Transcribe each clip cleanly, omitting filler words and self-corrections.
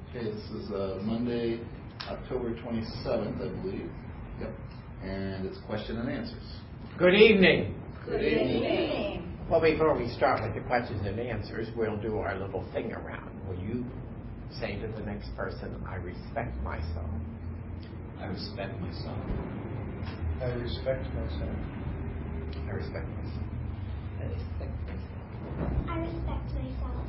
Okay, this is Monday, October 27th, I believe. Yep. And it's question and answers. Good evening. Good evening. Well, before we start with the questions and answers, we'll do our little thing around. Will you say to the next person, I respect myself? I respect myself. I respect myself. I respect myself. I respect myself. I respect myself.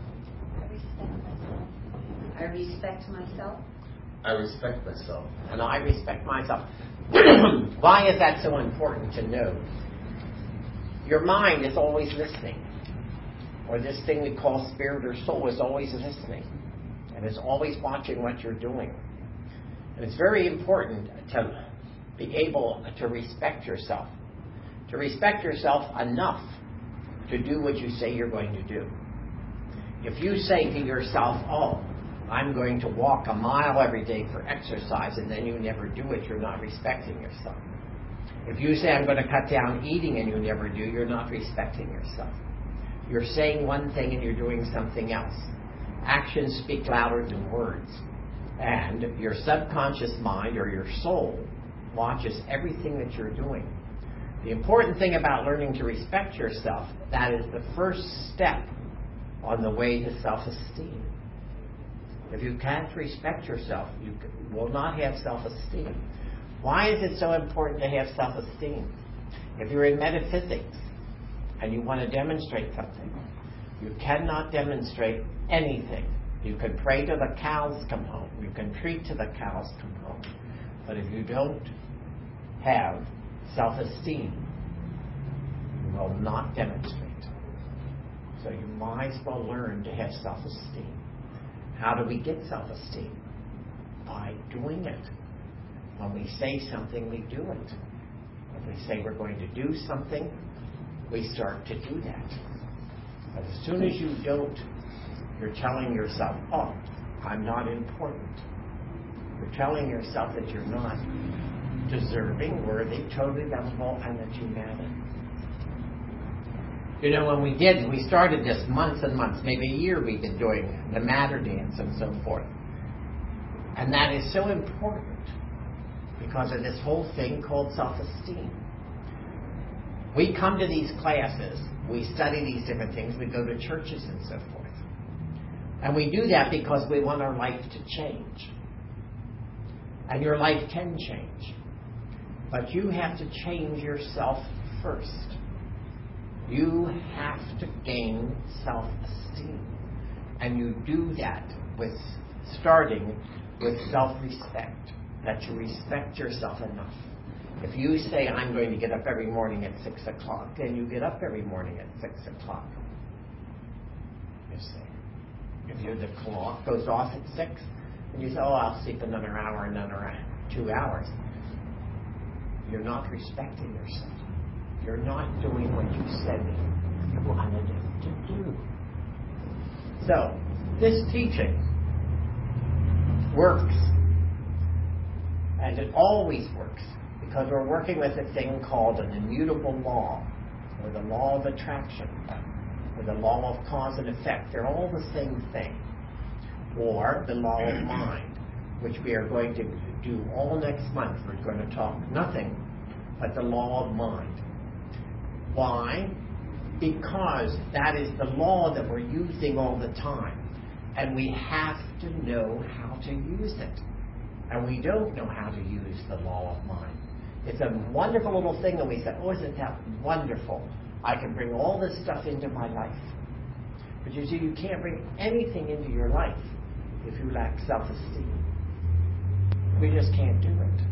I respect myself. I respect myself. And I respect myself. Why is that so important to know? Your mind is always listening. Or this thing we call spirit or soul is always listening. And is always watching what you're doing. And it's very important to be able to respect yourself. To respect yourself enough to do what you say you're going to do. If you say to yourself, oh, I'm going to walk a mile every day for exercise, and then you never do it, you're not respecting yourself. If you say, I'm going to cut down eating, and you never do, you're not respecting yourself. You're saying one thing and you're doing something else. Actions speak louder than words. And your subconscious mind or your soul watches everything that you're doing. The important thing about learning to respect yourself, that is the first step on the way to self-esteem. If you can't respect yourself, you will not have self-esteem. Why is it so important to have self-esteem? If you're in metaphysics and you want to demonstrate something, you cannot demonstrate anything. You can pray till the cows come home. You can preach till the cows come home. But if you don't have self-esteem, you will not demonstrate. So you might as well learn to have self-esteem. How do we get self-esteem? By doing it. When we say something, we do it. If we say we're going to do something, we start to do that. But as soon as you don't, you're telling yourself, oh, I'm not important. You're telling yourself that you're not deserving, worthy, totally lovable, and that you matter. You know, when we started this months and months, maybe a year, we've been doing the Matter Dance and so forth. And that is so important because of this whole thing called self-esteem. We come to these classes, we study these different things, we go to churches and so forth. And we do that because we want our life to change. And your life can change. But you have to change yourself first. You have to gain self-esteem. And you do that with starting with self-respect. That you respect yourself enough. If you say, I'm going to get up every morning at 6 o'clock, then you get up every morning at 6 o'clock. You see. If the clock goes off at 6, and you say, oh, I'll sleep another hour, another 2 hours. You're not respecting yourself. You're not doing what you said you wanted to do. So, this teaching works. And it always works. Because we're working with a thing called an immutable law. Or the law of attraction. Or the law of cause and effect. They're all the same thing. Or the law of mind. Which we are going to do all next month. We're going to talk nothing but the law of mind. Why? Because that is the law that we're using all the time. And we have to know how to use it. And we don't know how to use the law of mind. It's a wonderful little thing, and we say, oh, isn't that wonderful? I can bring all this stuff into my life. But you see, you can't bring anything into your life if you lack self-esteem. We just can't do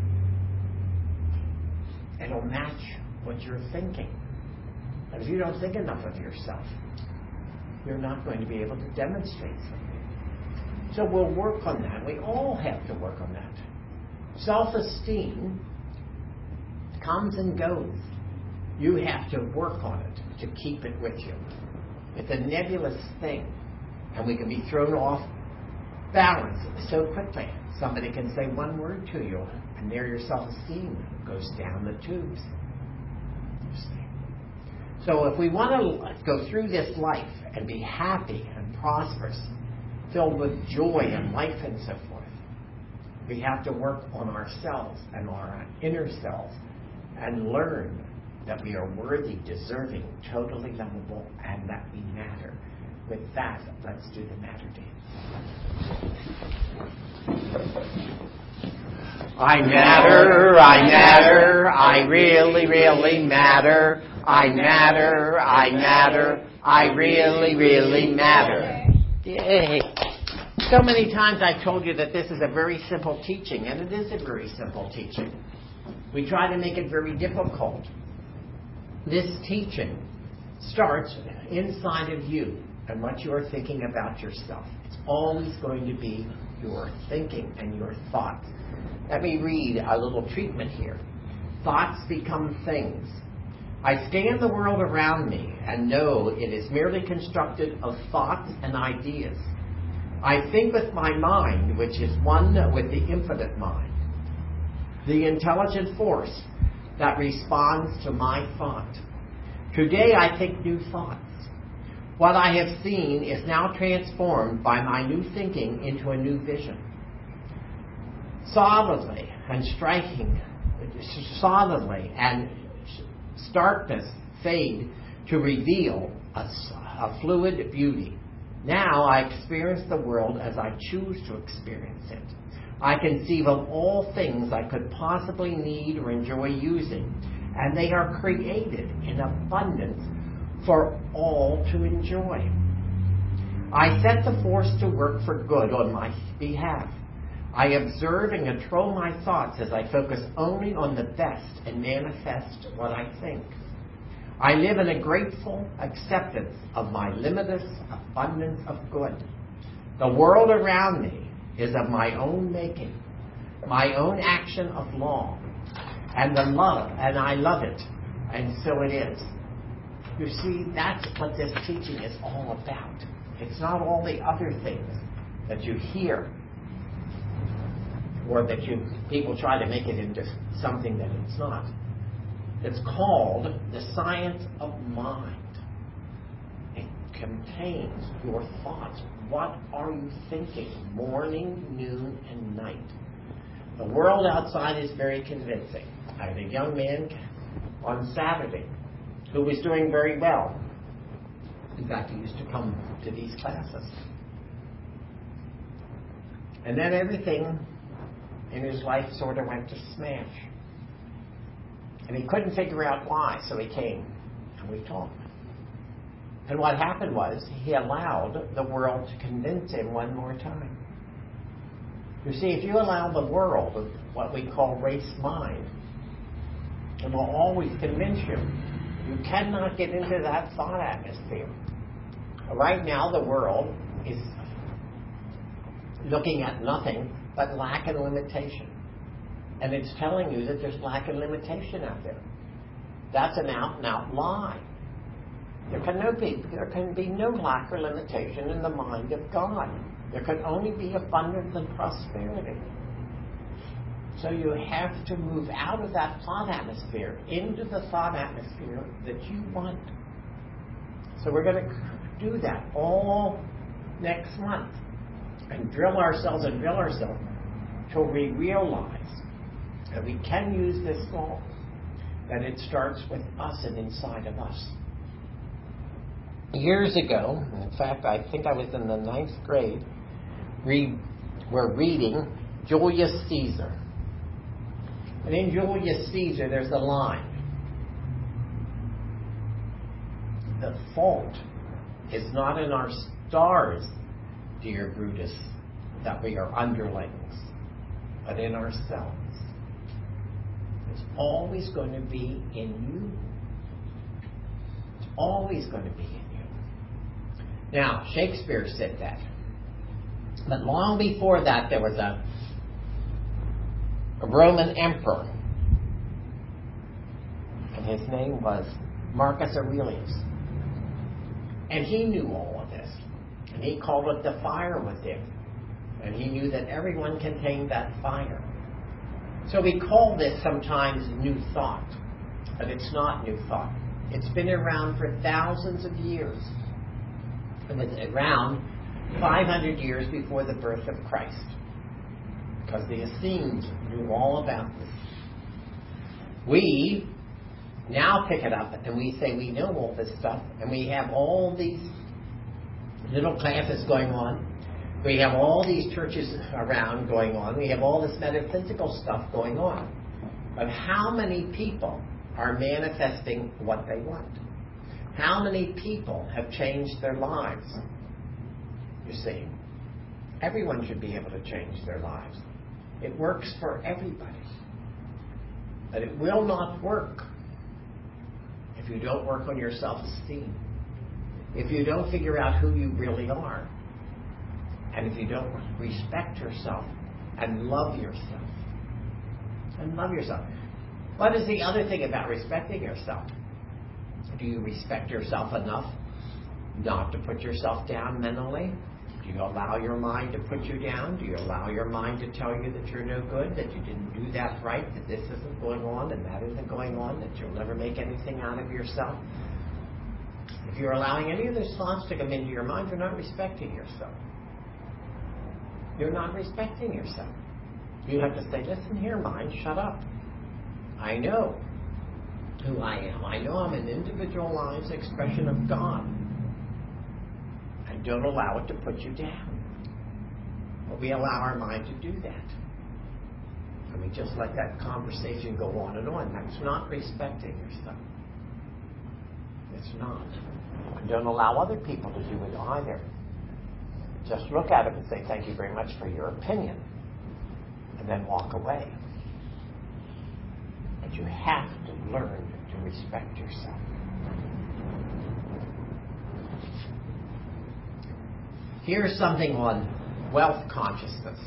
it. It'll match what you're thinking. And if you don't think enough of yourself, you're not going to be able to demonstrate something. So we'll work on that. We all have to work on that. Self-esteem comes and goes. You have to work on it to keep it with you. It's a nebulous thing. And we can be thrown off balance so quickly. Somebody can say one word to you, and there your self-esteem goes down the tubes. So if we want to go through this life and be happy and prosperous, filled with joy and life and so forth. We have to work on ourselves and our inner selves and learn that we are worthy, deserving, totally lovable, and that we matter. With that, let's do the matter dance. I matter, I matter, I really, really matter. I matter, I matter, I really, really matter. Yay. So many times I've told you that this is a very simple teaching, and it is a very simple teaching. We try to make it very difficult. This teaching starts inside of you and what you're thinking about yourself. It's always going to be your thinking and your thoughts. Let me read a little treatment here. Thoughts become things. I scan the world around me and know it is merely constructed of thoughts and ideas. I think with my mind, which is one with the infinite mind, the intelligent force that responds to my thought. Today I think new thoughts. What I have seen is now transformed by my new thinking into a new vision. Solidly and starkness fade to reveal a fluid beauty. Now I experience the world as I choose to experience it. I conceive of all things I could possibly need or enjoy using, and they are created in abundance for all to enjoy. I set the force to work for good on my behalf. I observe and control my thoughts as I focus only on the best and manifest what I think. I live in a grateful acceptance of my limitless abundance of good. The world around me is of my own making, my own action of law, and I love it, and so it is. You see, that's what this teaching is all about. It's not all the other things that you hear or that people try to make it into something that it's not. It's called the science of mind. It contains your thoughts. What are you thinking? Morning, noon, and night. The world outside is very convincing. I had a young man on Saturday who was doing very well. In fact, he used to come to these classes. And then everything in his life sort of went to smash. And he couldn't figure out why, so he came and we talked. And what happened was he allowed the world to convince him one more time. You see, if you allow the world, what we call race mind, it will always convince you. You cannot get into that thought atmosphere. Right now, the world is looking at nothing but lack and limitation. And it's telling you that there's lack and limitation out there. That's an out-and-out lie. There can be no lack or limitation in the mind of God. There can only be abundance and prosperity. So you have to move out of that thought atmosphere into the thought atmosphere that you want. So we're going to do that all next month and drill ourselves till we realize that we can use this law, that it starts with us and inside of us. Years ago, in fact, I think I was in the 9th grade, we were reading Julius Caesar. And in Julius Caesar, there's a line. The fault is not in our stars, dear Brutus, that we are underlings, but in ourselves. It's always going to be in you. It's always going to be in you. Now, Shakespeare said that. But long before that, there was a Roman emperor. And his name was Marcus Aurelius. And he knew all of this. And he called it the fire within. And he knew that everyone contained that fire. So we call this sometimes new thought. But it's not new thought. It's been around for thousands of years. And it's around 500 years before the birth of Christ. Because the Essenes knew all about this. We now pick it up and we say we know all this stuff, and we have all these little classes going on. We have all these churches around going on. We have all this metaphysical stuff going on. But how many people are manifesting what they want? How many people have changed their lives? You see, everyone should be able to change their lives. It works for everybody. But it will not work if you don't work on your self-esteem. If you don't figure out who you really are. And if you don't respect yourself and love yourself. And love yourself. What is the other thing about respecting yourself? Do you respect yourself enough not to put yourself down mentally? Do you allow your mind to put you down? Do you allow your mind to tell you that you're no good, that you didn't do that right, that this isn't going on and that isn't going on, that you'll never make anything out of yourself? If you're allowing any of those thoughts to come into your mind, you're not respecting yourself. You're not respecting yourself. You have to say, listen here, mind, shut up. I know who I am. I know I'm an individualized expression of God. And don't allow it to put you down. But we allow our mind to do that. And we just let that conversation go on and on. That's not respecting yourself. It's not. And don't allow other people to do it either. Just look at it and say, thank you very much for your opinion. And then walk away. But you have to learn to respect yourself. Here's something on wealth consciousness.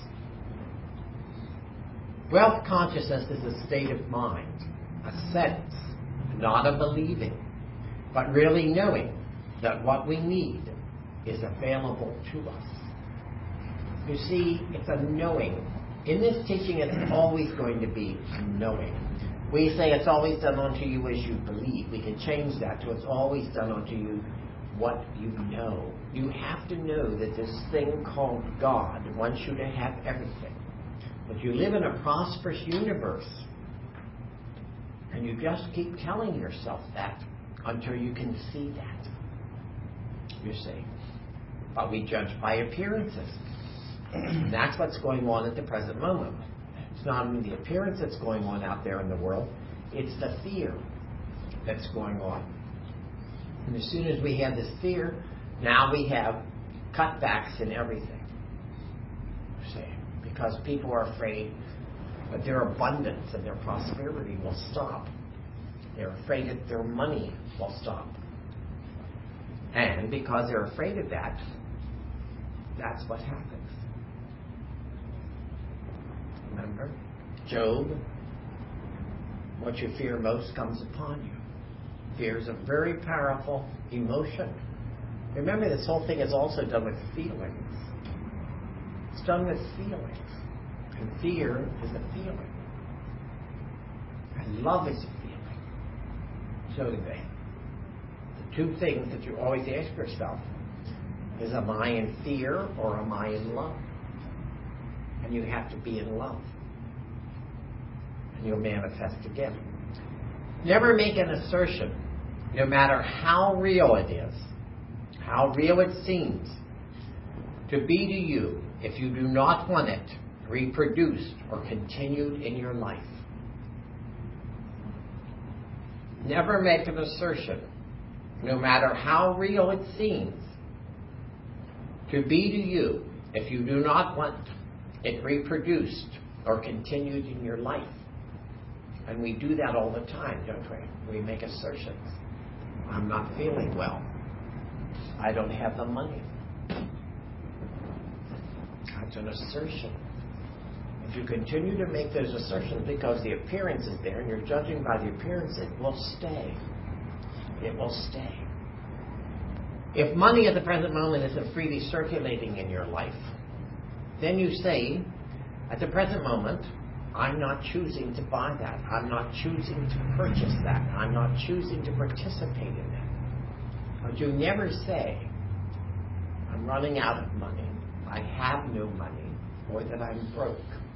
Wealth consciousness is a state of mind, a sense, not a believing, but really knowing that what we need is available to us. You see, it's a knowing. In this teaching, it's always going to be knowing. We say it's always done unto you as you believe. We can change that to it's always done unto you what you know. You have to know that this thing called God wants you to have everything. But you live in a prosperous universe. And you just keep telling yourself that until you can see that. You see. But we judge by appearances. And that's what's going on at the present moment. It's not only the appearance that's going on out there in the world, it's the fear that's going on. And as soon as we have this fear, now we have cutbacks in everything. See, because people are afraid that their abundance and their prosperity will stop. They're afraid that their money will stop. And because they're afraid of that, that's what happens. Remember? Job, what you fear most comes upon you. Fear is a very powerful emotion. Remember, this whole thing is also done with feelings. It's done with feelings. And fear is a feeling. And love is a feeling. So do they. The two things that you always ask yourself is, am I in fear or am I in love? And you have to be in love. And you'll manifest again. Never make an assertion, no matter how real it is, how real it seems, to be to you if you do not want it reproduced or continued in your life. Never make an assertion, no matter how real it seems, to be to you if you do not want it reproduced or continued in your life. And we do that all the time, don't we? We make assertions. I'm not feeling well. I don't have the money. That's an assertion. If you continue to make those assertions because the appearance is there and you're judging by the appearance, it will stay. It will stay. If money at the present moment isn't freely circulating in your life, then you say, at the present moment, I'm not choosing to buy that. I'm not choosing to purchase that. I'm not choosing to participate in that. But you never say, I'm I'm running out of money, I have no money, or that I'm broke.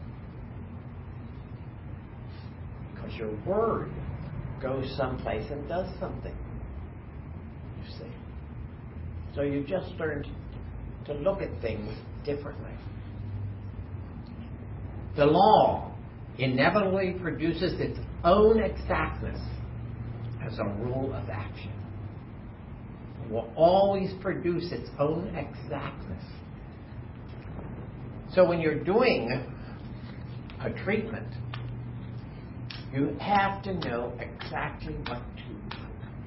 Because your word goes someplace and does something. You see. So you just learned to look at things differently. The law inevitably produces its own exactness as a rule of action. It will always produce its own exactness. So when you're doing a treatment, you have to know exactly what to do.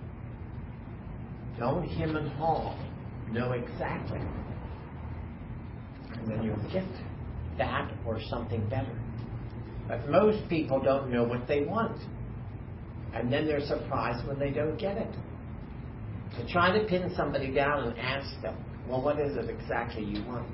Don't hem and haw. Know exactly. And then you get that or something better. But most people don't know what they want. And then they're surprised when they don't get it. So try to pin somebody down and ask them, well, what is it exactly you want?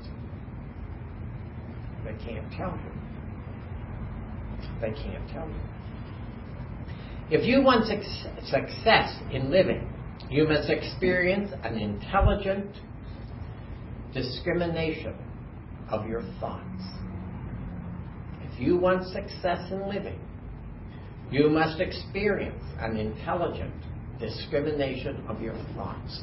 They can't tell you. They can't tell you. If you want success in living, you must experience an intelligent discrimination of your thoughts. If you want success in living, you must experience an intelligent discrimination of your thoughts.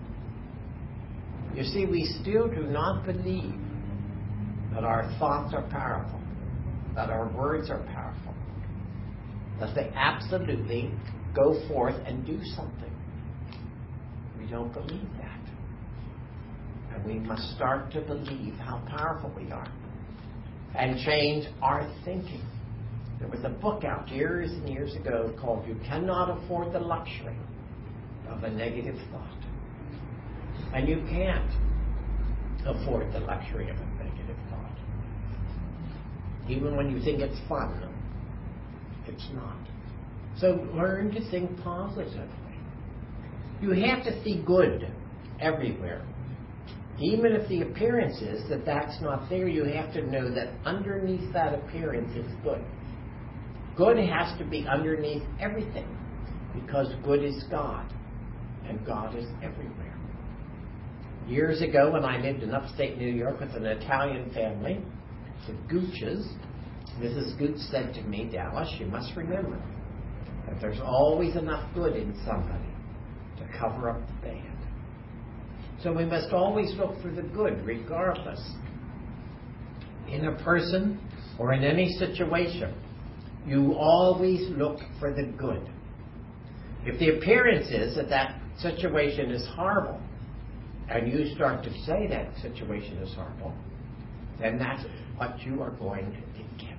You see, we still do not believe that our thoughts are powerful, that our words are powerful, that they absolutely go forth and do something. We don't believe that. And we must start to believe how powerful we are and change our thinking. There was a book out years and years ago called You Cannot Afford the Luxury of a Negative Thought. And you can't afford the luxury of a negative thought. Even when you think it's fun, it's not. So learn to think positively. You have to see good everywhere. Even if the appearance is that that's not there, you have to know that underneath that appearance is good. Good has to be underneath everything, because good is God, and God is everywhere. Years ago, when I lived in upstate New York with an Italian family, the Gooches, Mrs. Gooch said to me, Dallas, you must remember that there's always enough good in somebody to cover up the bad. So we must always look for the good, regardless. In a person or in any situation, you always look for the good. If the appearance is that that situation is horrible, and you start to say that situation is horrible, then that's what you are going to get.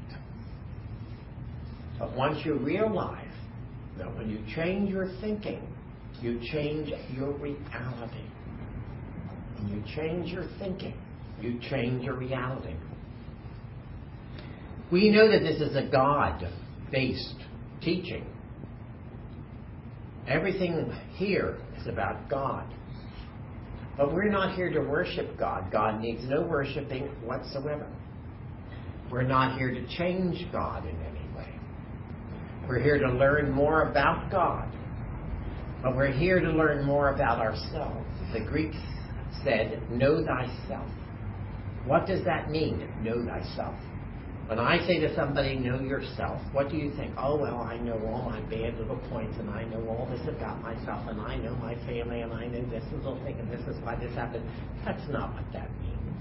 But once you realize that when you change your thinking, you change your reality. When you change your thinking, you change your reality. We know that this is a God-based teaching. Everything here is about God. But we're not here to worship God. God needs no worshiping whatsoever. We're not here to change God in any way. We're here to learn more about God. But we're here to learn more about ourselves. The Greeks said, know thyself. What does that mean, know thyself? When I say to somebody, know yourself, what do you think? Oh, well, I know all my bad little points, and I know all this about myself, and I know my family, and I know this little thing, and this is why this happened. That's not what that means.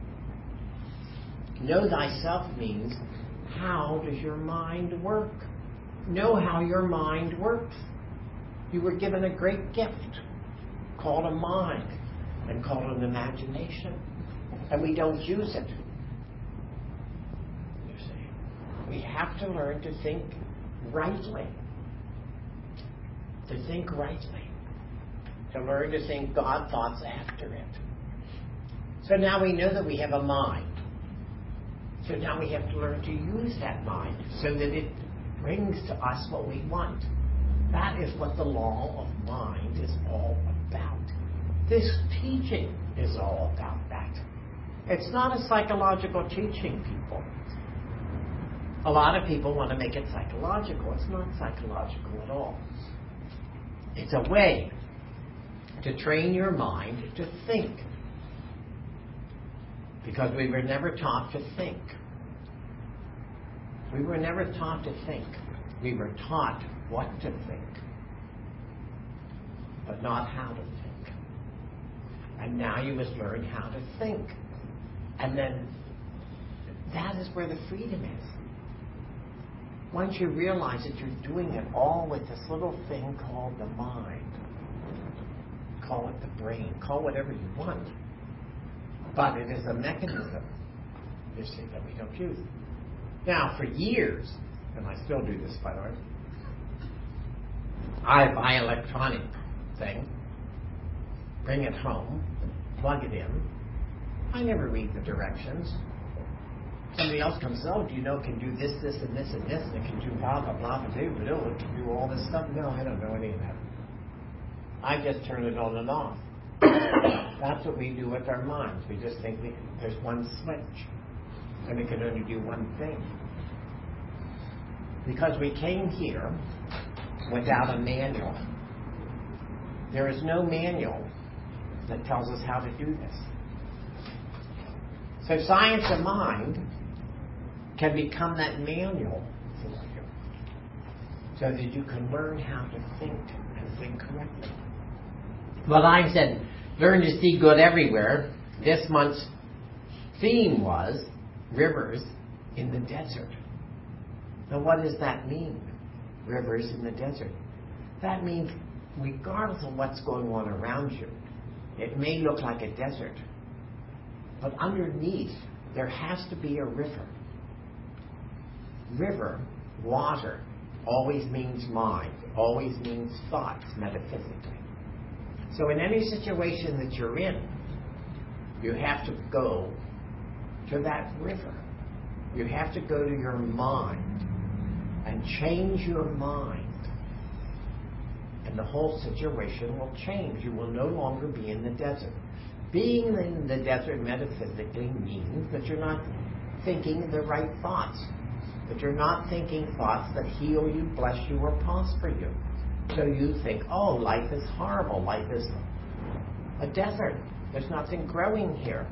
Know thyself means, how does your mind work? Know how your mind works. You were given a great gift called a mind and called an imagination, and we don't use it. We have to learn to think rightly. To think rightly. To learn to think God thoughts after it. So now we know that we have a mind. So now we have to learn to use that mind so that it brings to us what we want. That is what the law of mind is all about. This teaching is all about that. It's not a psychological teaching, people. A lot of people want to make it psychological. It's not psychological at all. It's a way to train your mind to think. Because we were never taught to think. We were never taught to think. We were taught what to think, but not how to think. And now you must learn how to think. And then that is where the freedom is. Once you realize that you're doing it all with this little thing called the mind, call it the brain, call whatever you want, but it is a mechanism, you see, that we don't use. Now, for years, and I still do this, by the way, I buy an electronic thing, bring it home, plug it in. I never read the directions. Somebody else comes, oh, do you know it can do this, this, and this, and this, and it can do blah, blah, blah, blah, blah, blah, it can do all this stuff. No, I don't know any of that. I just turn it on and off. That's what we do with our minds. We just think there's one switch, and it can only do one thing. Because we came here without a manual. There is no manual that tells us how to do this. So science of mind can become that manual for you, so that you can learn how to think and think correctly. Well, I said, learn to see good everywhere. This month's theme was rivers in the desert. Now, what does that mean? Rivers in the desert. That means regardless of what's going on around you, it may look like a desert, but underneath there has to be a river. River, water, always means mind, always means thoughts, metaphysically. So in any situation that you're in, you have to go to that river. You have to go to your mind and change your mind. And the whole situation will change. You will no longer be in the desert. Being in the desert metaphysically means that you're not thinking the right thoughts. That you're not thinking thoughts that heal you, bless you, or prosper you. So you think, oh, life is horrible. Life is a desert. There's nothing growing here.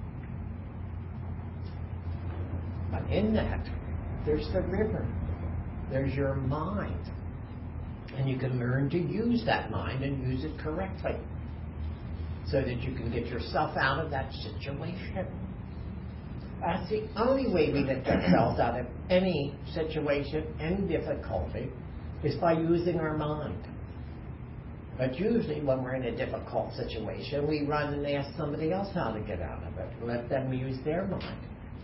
But in that, there's the river. There's your mind. And you can learn to use that mind and use it correctly, so that you can get yourself out of that situation. That's the only way we get ourselves out of any situation, any difficulty, is by using our mind. But usually when we're in a difficult situation, we run and ask somebody else how to get out of it. Let them use their mind.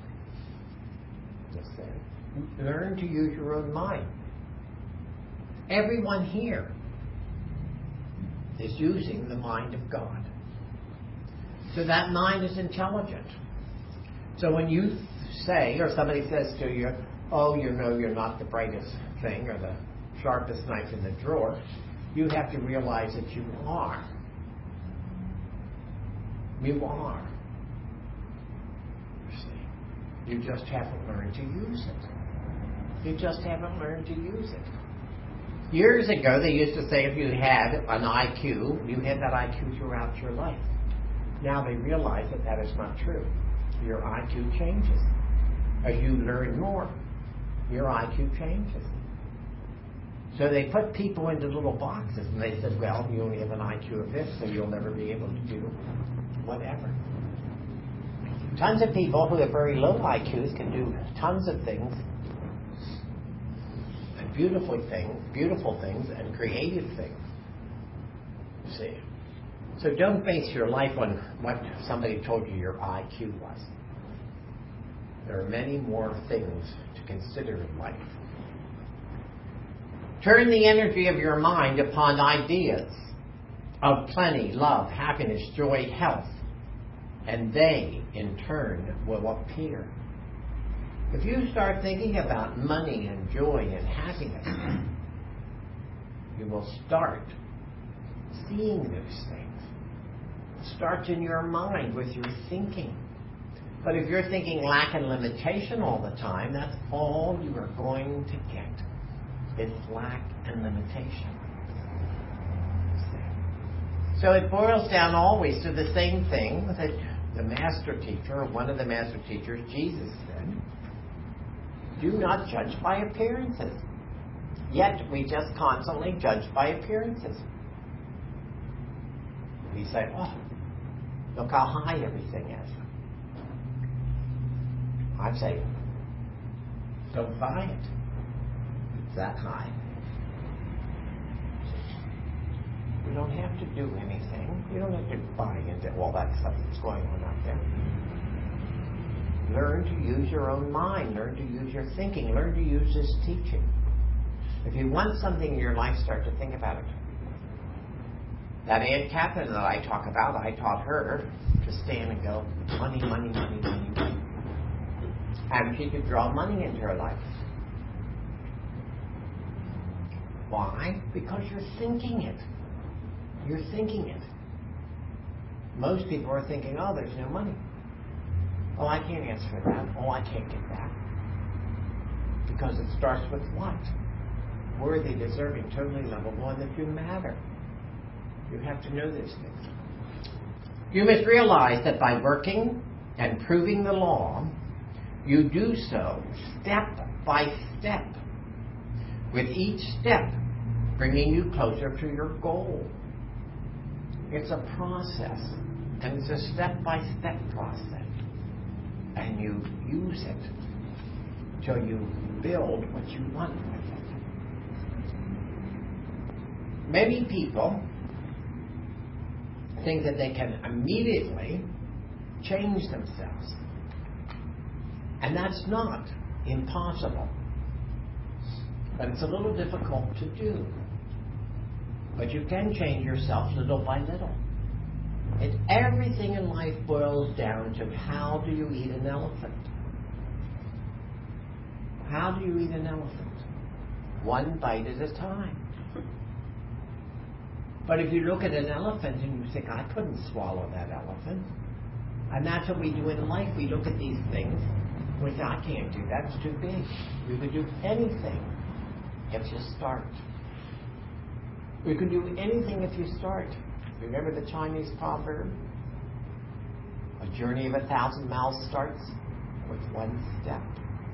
Learn to use your own mind. Everyone here is using the mind of God. So that mind is intelligent. So when you say, or somebody says to you, oh, you know, you're not the brightest thing or the sharpest knife in the drawer, you have to realize that you are. You are. You see. You just haven't learned to use it. You just haven't learned to use it. Years ago, they used to say if you had an IQ, you had that IQ throughout your life. Now they realize that that is not true. Your IQ changes. As you learn more, your IQ changes. So they put people into little boxes, and they said, well, you only have an IQ of this, so you'll never be able to do whatever. Tons of people who have very low IQs can do tons of things, and beautiful things, and creative things. See? So don't base your life on what somebody told you your IQ was. There are many more things to consider in life. Turn the energy of your mind upon ideas of plenty, love, happiness, joy, health, and they, in turn, will appear. If you start thinking about money and joy and happiness, you will start seeing those things. It starts in your mind with your thinking. But if you're thinking lack and limitation all the time, that's all you are going to get. It's lack and limitation. So it boils down always to the same thing, that the master teacher, one of the master teachers, Jesus said, do not judge by appearances. Yet we just constantly judge by appearances. We say, oh, look how high everything is. I say, don't buy it. It's that high. You don't have to do anything. You don't have to buy into all that stuff that's going on out there. Learn to use your own mind. Learn to use your thinking. Learn to use this teaching. If you want something in your life, start to think about it. That Aunt Catherine that I talk about, I taught her to stand and go, money, money, money, money, money. And she could draw money into her life. Why? Because you're thinking it. You're thinking it. Most people are thinking, oh, there's no money. Oh, I can't answer for that. Oh, I can't get that. Because it starts with what? Worthy, deserving, totally lovable, and that you matter. You have to know these things. You must realize that by working and proving the law, you do so step by step, with each step bringing you closer to your goal. It's a process, and it's a step-by-step process. And you use it till you build what you want with it. Many people think that they can immediately change themselves. And that's not impossible. But it's a little difficult to do. But you can change yourself little by little. Everything in life boils down to how do you eat an elephant? How do you eat an elephant? One bite at a time. But if you look at an elephant and you think, I couldn't swallow that elephant. And that's what we do in life. We look at these things. We say, I can't do that. It's too big. You could do anything if you start. You can do anything if you start. Remember the Chinese proverb? A journey of 1,000 miles starts with one step.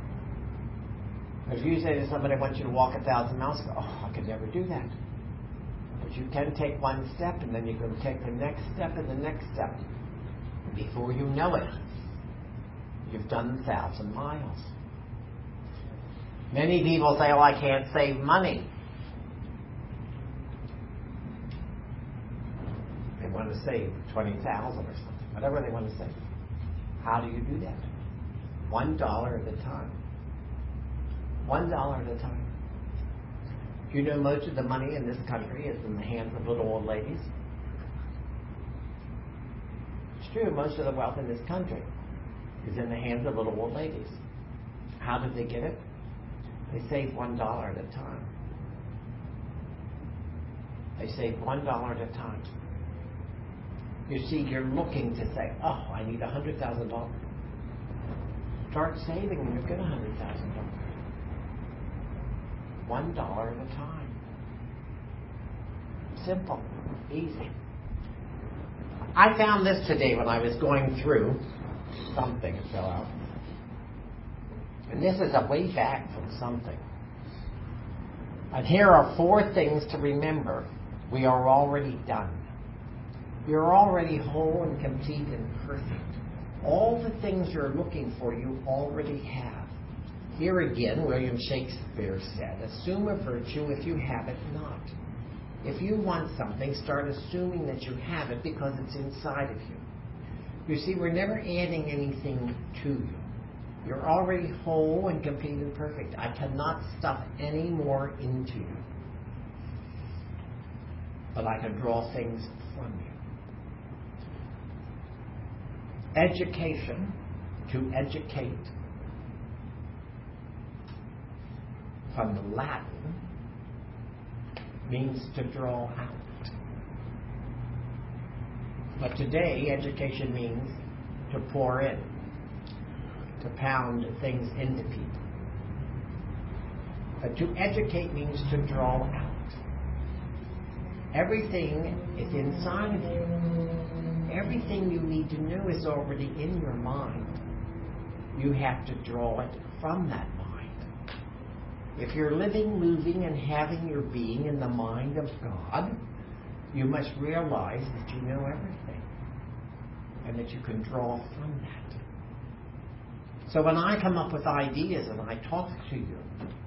If you say to somebody, I want you to walk 1,000 miles, go, oh, I could never do that. But you can take one step, and then you can take the next step and the next step. Before you know it, you've done 1,000 miles. Many people say, oh, I can't save money. They want to save 20,000 or something, whatever they want to save. How do you do that? $1 at a time. $1 at a time. Do you know most of the money in this country is in the hands of little old ladies? It's true, most of the wealth in this country is in the hands of little old ladies. How did they get it? They save $1 at a time. They save $1 at a time. You see, you're looking to say, oh, I need $100,000. Start saving and you'll get $100,000. $1 at a time. Simple. Easy. I found this today when I was going through something. It fell out. And this is a way back from something. And here are 4 things to remember. We are already done. You're already whole and complete and perfect. All the things you're looking for, you already have. Here again, William Shakespeare said, assume a virtue if you have it not. If you want something, start assuming that you have it because it's inside of you. You see, we're never adding anything to you. You're already whole and complete and perfect. I cannot stuff any more into you. But I can draw things from you. Education, to educate, from the Latin, means to draw out. But today, education means to pour in, to pound things into people. But to educate means to draw out. Everything is inside of you. Everything you need to know is already in your mind. You have to draw it from that mind. If you're living, moving, and having your being in the mind of God, you must realize that you know everything and that you can draw from that. So when I come up with ideas and I talk to you,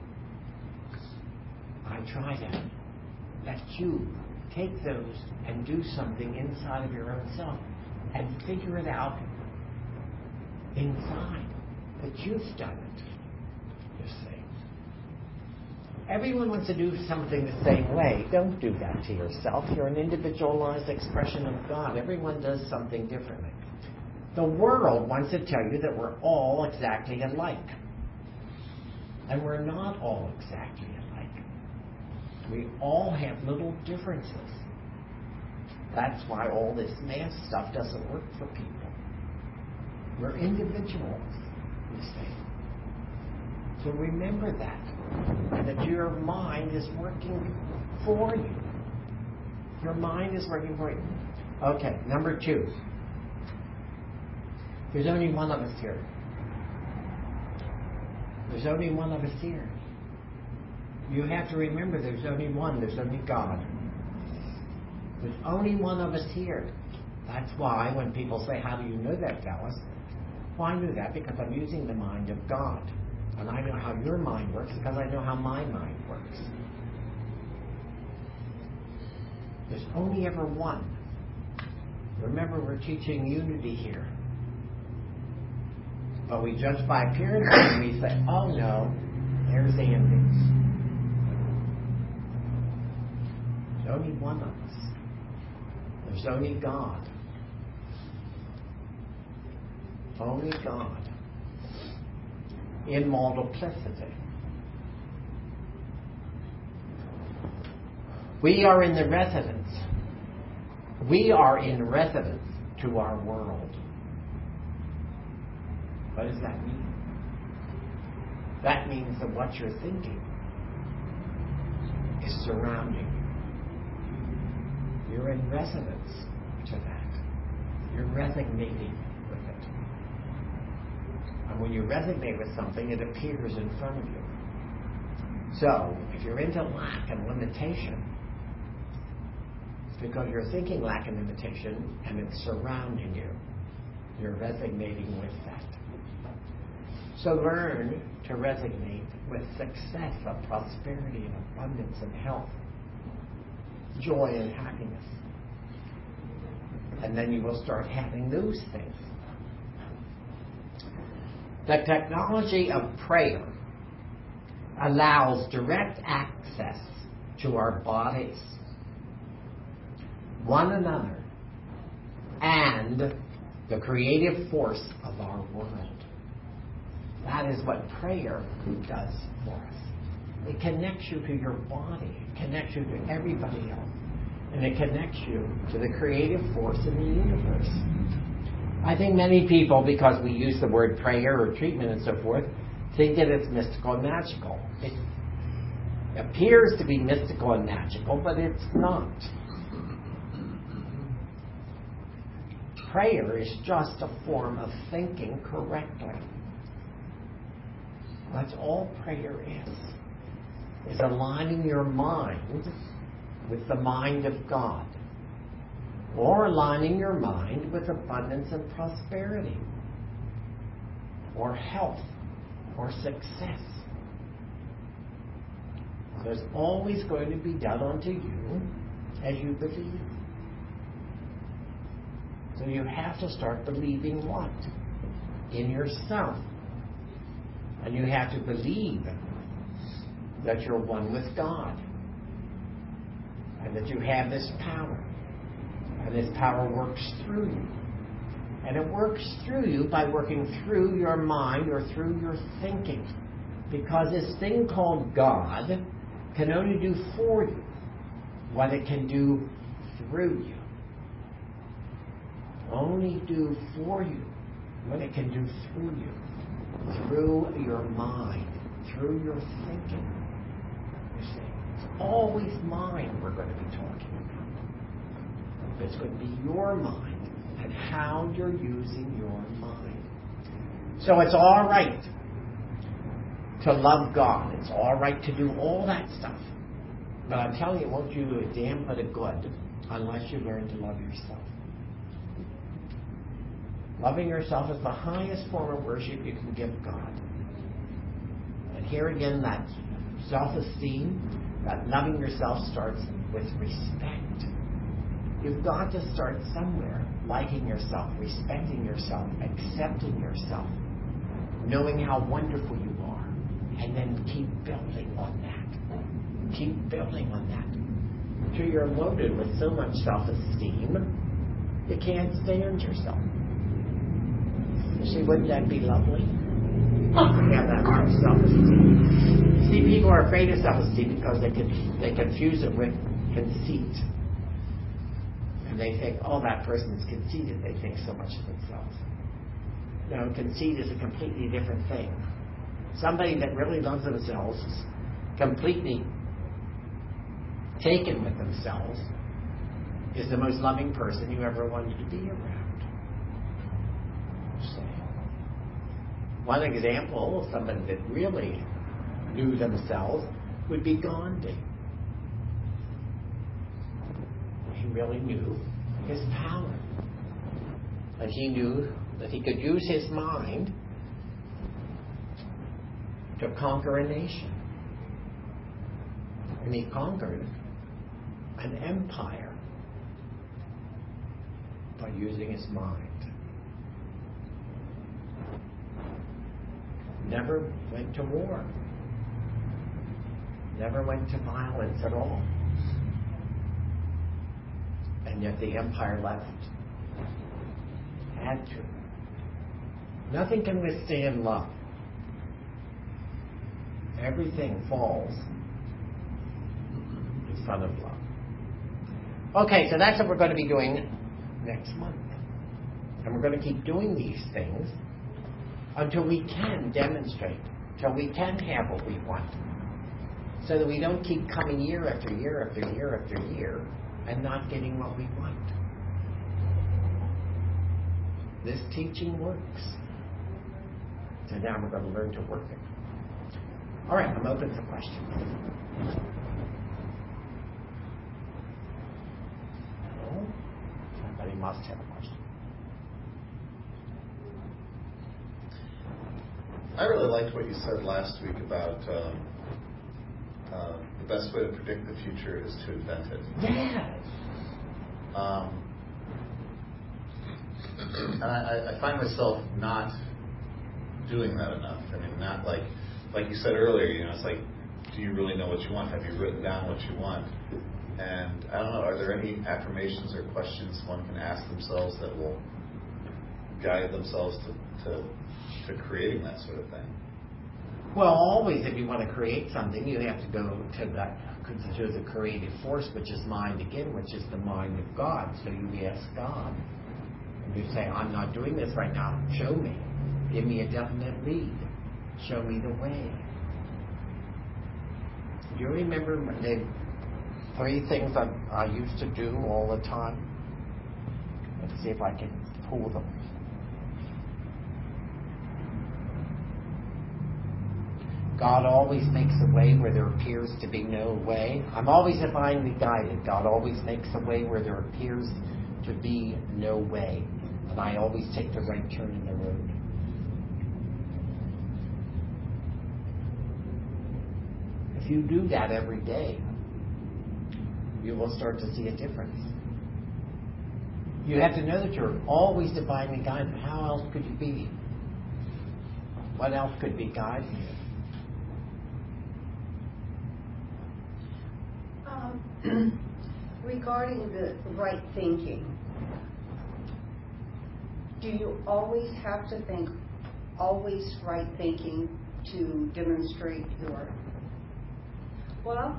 I try to let you take those and do something inside of your own self and figure it out inside that you've done it. You see. Everyone wants to do something the same way. Don't do that to yourself. You're an individualized expression of God. Everyone does something differently. The world wants to tell you that we're all exactly alike. And we're not all exactly alike. We all have little differences. That's why all this mass stuff doesn't work for people. We're individuals, you see. So remember that. And that your mind is working for you. Your mind is working for you. Okay, number 2. There's only one of us here. There's only one of us here. You have to remember there's only one. There's only God. There's only one of us here. That's why when people say, how do you know that, Dallas? Well, I know that because I'm using the mind of God. And I know how your mind works because I know how my mind works. There's only ever one. Remember, we're teaching unity here. But we judge by appearance and we say, oh no, there's Andy. There's only one of us. There's only God. Only God. In multiplicity. We are in the residence. We are in residence to our world. What does that mean? That means that what you're thinking is surrounding you. You're in resonance to that. You're resonating with it. And when you resonate with something, it appears in front of you. So, if you're into lack and limitation, it's because you're thinking lack and limitation and it's surrounding you. You're resonating with that. So learn to resonate with success of prosperity and abundance and health, joy and happiness. And then you will start having those things. The technology of prayer allows direct access to our bodies, one another, and the creative force of our world. That is what prayer does for us. It connects you to your body. It connects you to everybody else. And it connects you to the creative force in the universe. I think many people, because we use the word prayer or treatment and so forth, think that it's mystical and magical. It appears to be mystical and magical, but it's not. Prayer is just a form of thinking correctly. That's all prayer is aligning your mind with the mind of God, or aligning your mind with abundance and prosperity, or health, or success. There's always going to be done unto you as you believe. So you have to start believing what? In yourself. And you have to believe that you're one with God. And that you have this power. And this power works through you. And it works through you by working through your mind or through your thinking. Because this thing called God can only do for you what it can do through you. Only do for you what it can do through you. Through your mind, through your thinking. You see, it's always mind we're going to be talking about. It's going to be your mind and how you're using your mind. So it's all right to love God. It's all right to do all that stuff. But I'm telling you, it won't do you a damn bit of good unless you learn to love yourself. Loving yourself is the highest form of worship you can give God. And here again, that self-esteem, that loving yourself starts with respect. You've got to start somewhere. Liking yourself, respecting yourself, accepting yourself, knowing how wonderful you are, and then keep building on that. Keep building on that. Till you're loaded with so much self-esteem, you can't stand yourself. See, wouldn't that be lovely? To have that much self-esteem. See, people are afraid of self-esteem because they confuse it with conceit. And they think, oh, that person's conceited. They think so much of themselves. No, conceit is a completely different thing. Somebody that really loves themselves is completely taken with themselves, is the most loving person you ever wanted to be around. So, one example of somebody that really knew themselves would be Gandhi. He really knew his power. And he knew that he could use his mind to conquer a nation. And he conquered an empire by using his mind. Never went to war. Never went to violence at all. And yet the empire left. Had to. Nothing can withstand love. Everything falls in front of love. Okay, so that's what we're going to be doing next month. And we're going to keep doing these things until we can demonstrate, until we can have what we want. So that we don't keep coming year after year after year after year and not getting what we want. This teaching works. So now we're going to learn to work it. All right, I'm open for questions. No? Somebody must have a question. I really liked what you said last week about the best way to predict the future is to invent it. Yes. And I find myself not doing that enough. I mean, not like you said earlier, you know, it's like, do you really know what you want? Have you written down what you want? And I don't know, are there any affirmations or questions one can ask themselves that will guide themselves to creating that sort of thing? Well, always, if you want to create something, you have to go to the creative force, which is mind again, which is the mind of God. So you ask God. And you say, I'm not doing this right now. Show me. Give me a definite lead. Show me the way. Do you remember the 3 things I used to do all the time? Let's see if I can pull them. God always makes a way where there appears to be no way. I'm always divinely guided. God always makes a way where there appears to be no way. And I always take the right turn in the road. If you do that every day, you will start to see a difference. You have to know that you're always divinely guided. How else could you be? What else could be guiding you? Regarding the right thinking, do you always have to think always right thinking to demonstrate your... Well,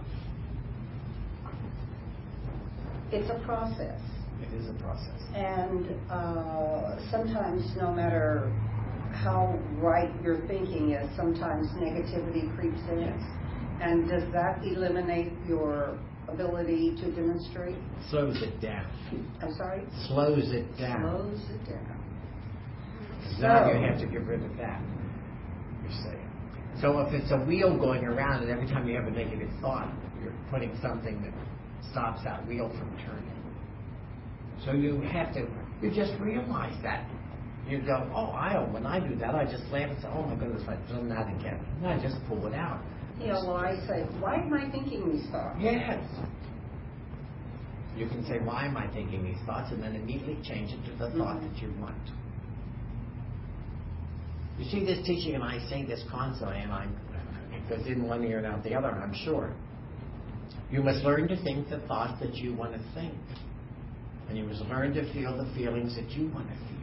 it's a process. It is a process. And sometimes, no matter how right your thinking is, sometimes negativity creeps in. Yes. And does that eliminate your ability to demonstrate. Slows it down. I'm sorry? Slows it down. Slows it down. Now So- you have to get rid of that. You see. So if it's a wheel going around and every time you have a negative thought, you're putting something that stops that wheel from turning. So you just realize that. You go, when I do that, I just laugh and say, oh my goodness, I've done that again. And I just pull it out. Well, I say, why am I thinking these thoughts? Yes. You can say, why am I thinking these thoughts? And then immediately change it to the thought that you want. You see this teaching, and I say this constantly, and it goes in one ear and out the other, I'm sure. You must learn to think the thoughts that you want to think. And you must learn to feel the feelings that you want to feel.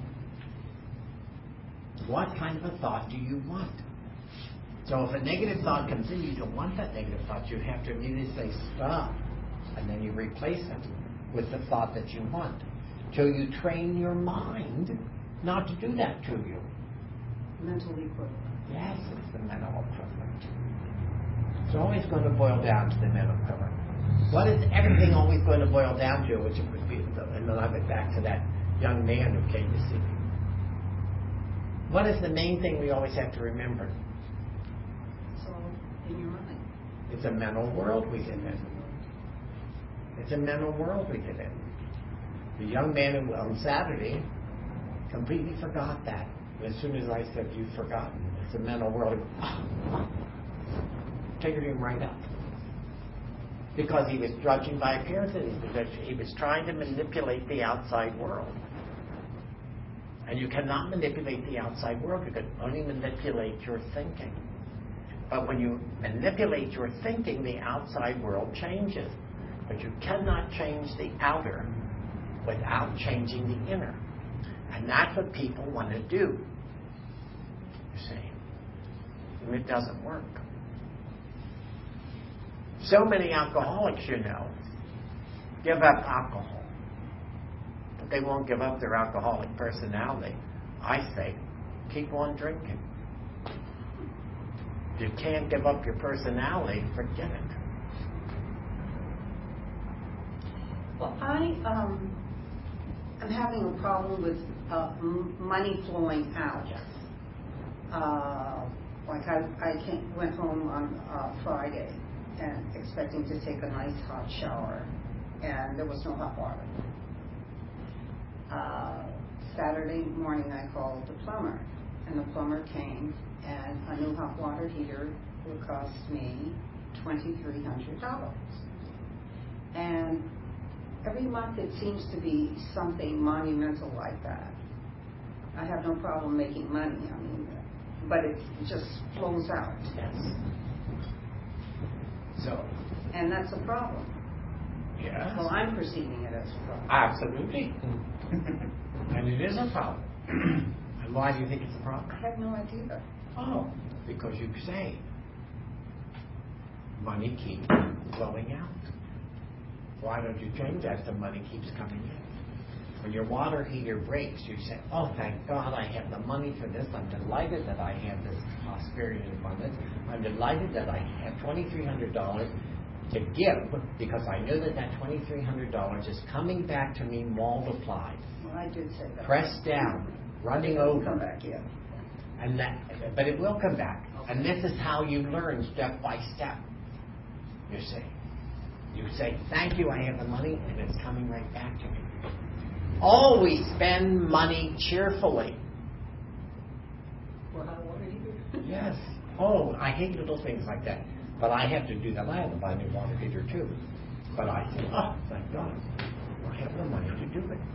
What kind of a thought do you want? So if a negative thought comes in, you don't want that negative thought. You have to immediately say, stop. And then you replace it with the thought that you want. Till you train your mind not to do that to you. Mental equivalent. Yes, it's the mental equivalent. It's always going to boil down to the mental equivalent. What is everything always going to boil down to? Which would be, and then I went back to that young man who came to see me. What is the main thing we always have to remember? It's all in your mind. It's a mental world we live in. It's a mental world we live in. The young man who, on Saturday completely forgot that. As soon as I said, you've forgotten, it's a mental world, figured him right up. Because he was judging by appearances. He was trying to manipulate the outside world. And you cannot manipulate the outside world. You can only manipulate your thinking. But when you manipulate your thinking, the outside world changes. But you cannot change the outer without changing the inner. And that's what people want to do. You see. And it doesn't work. So many alcoholics, give up alcohol. But they won't give up their alcoholic personality. I say, keep on drinking. If you can't give up your personality, forget it. Well, I'm having a problem with money flowing out. Went home on Friday and expecting to take a nice hot shower, and there was no hot water. Saturday morning I called the plumber, and the plumber came, and a new hot water heater will cost me $2,300. And every month it seems to be something monumental like that. I have no problem making money, but it just flows out. Yes. So. And that's a problem. Yes. Well, I'm perceiving it as a problem. Absolutely. And it is a problem. And why do you think it's a problem? I have no idea. Oh, because you say money keeps flowing out. Why don't you change that if the money keeps coming in? When your water heater breaks, you say, oh, thank God I have the money for this. I'm delighted that I have this prosperity and abundance. I'm delighted that I have $2,300 to give, because I know that $2,300 is coming back to me multiplied. Well, I did say that. Pressed down, running It won't over. come back yet. And but it will come back. And this is how you learn step by step. You see. You say, thank you, I have the money, and it's coming right back to me. Always spend money cheerfully. Well, how do you? Yes. Oh, I hate little things like that. But I have to do that. I have to buy a new water heater too. But I say, oh, thank God. I have the money to do it.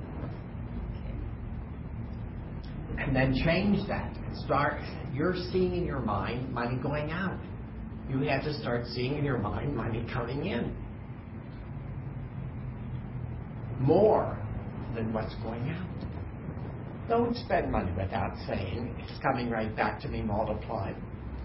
And then change that. You're seeing in your mind money going out. You have to start seeing in your mind money coming in. More than what's going out. Don't spend money without saying it's coming right back to me multiplied.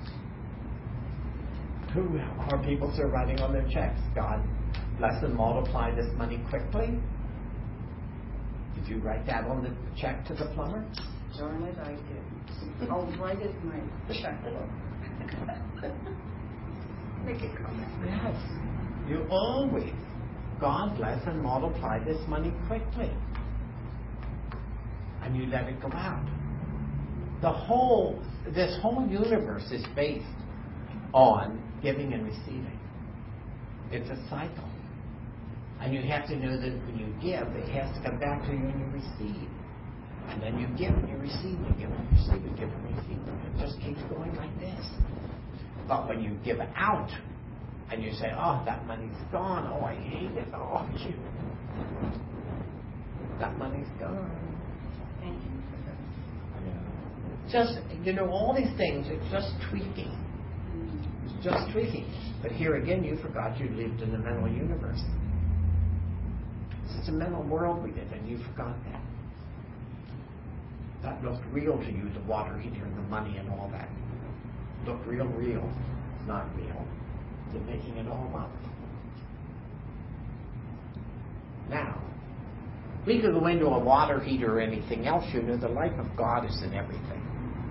Who are people still writing on their checks? God bless and multiply this money quickly. Did you write that on the check to the plumber? Darn it, I did. I'll write it in my checkbook. Make it come back. Yes. You always, God bless and multiply this money quickly. And you let it go out. This whole universe is based on giving and receiving. It's a cycle. And you have to know that when you give, it has to come back to you when you receive. And then you give and you receive, and give and receive, and give and receive. And it just keeps going like this. But when you give out, and you say, oh, that money's gone. Oh, I hate it. Oh, shoot. That money's gone. Thank you for that. Just, all these things, it's just tweaking. It's just tweaking. But here again, you forgot you lived in the mental universe. It's a mental world we live in. You forgot that. That looked real to you, the water heater and the money and all that. Looked real. It's not real. You're making it all up. Now, we could go into a water heater or anything else. The life of God is in everything.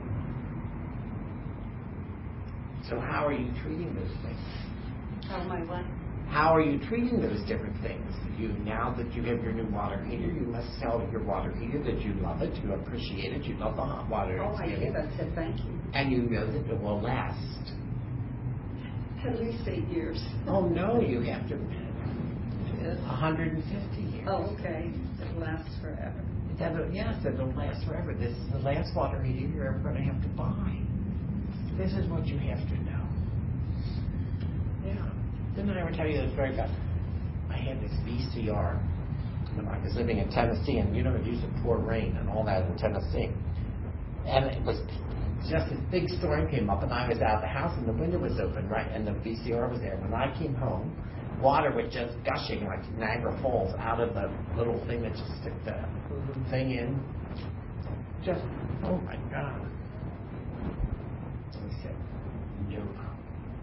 So how are you treating those things? How am I what? How are you treating those different things? Now that you have your new water heater, you must tell your water heater that you love it, you appreciate it, you love the hot water. Oh, I did. I said thank you. And you know that it will last. At least 8 years. Oh no, you have to 150 years. Oh, okay. It lasts forever. Yes, it'll last forever. This is the last water heater you're ever going to have to buy. This is what you have to know. Yeah. Didn't I ever tell you the story about I had this VCR when I was living in Tennessee, and it used to pour rain and all that in Tennessee. And it was just this big storm came up, and I was out of the house, and the window was open, right, and the VCR was there. When I came home, water was just gushing like Niagara Falls out of the little thing that you stick the thing in. Just, oh my God. I said, no problem.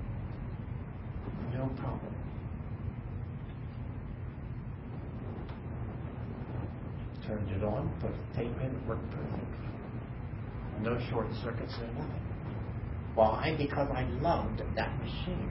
No problem. Turned it on, put a tape in, it worked perfect. No short circuits or nothing. Why? Because I loved that machine.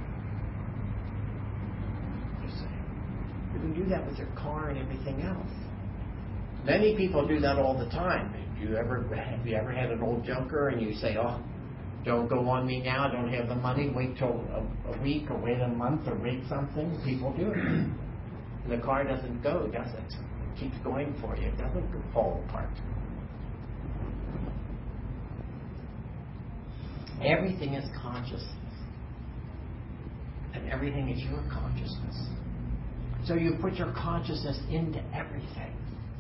You see. You can do that with your car and everything else. Many people do that all the time. Have you ever had an old junker and you say, oh, don't go on me now, don't have the money, wait till a week or wait a month or wait something? People do it. And the car doesn't go, does it? It keeps going for you. It doesn't fall apart. Everything is consciousness. And everything is your consciousness. So you put your consciousness into everything.